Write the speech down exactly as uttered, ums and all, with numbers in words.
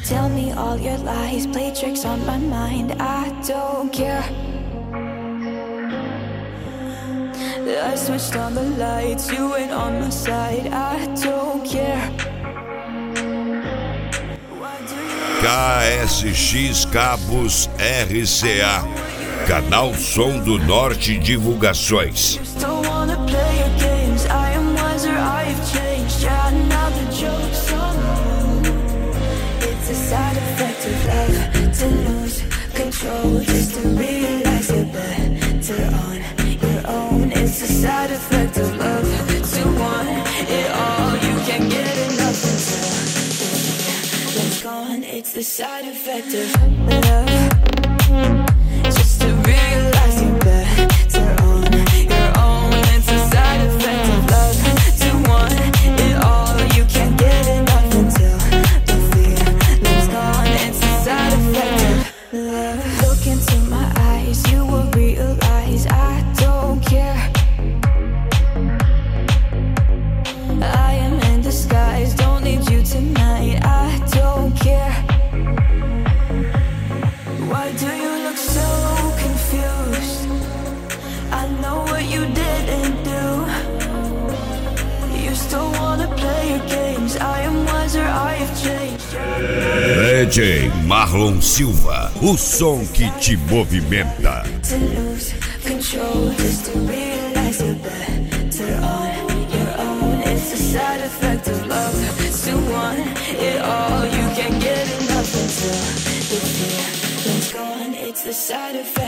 Tell me all your lies, play tricks on my mind. I don't care. I switched on the lights, you ain't on my side. I don't care. K S X Cabos R C A, Canal Som do Norte Divulgações. Side effect of love, to lose control, just to realize you're better on your own. It's a side effect of love, to want it all. You can't get enough until it's gone. It's the side effect of love, just to realize you're better on your own. It's a side effect of love, to want it all. You can't get enough until it's a side effect of love. Look into my eyes, you will realize I don't care. I am in disguise, don't need you tonight. I don't care. Why do you look so confused? I know what you didn't do. You still wanna play your games. I am wiser, I have changed. D J Marlon Silva, o som que te movimenta. To lose control, just to realize you're better on your own. It's a side effect of love, to want it all. You can't get enough until the feeling's gone. It's the side effect.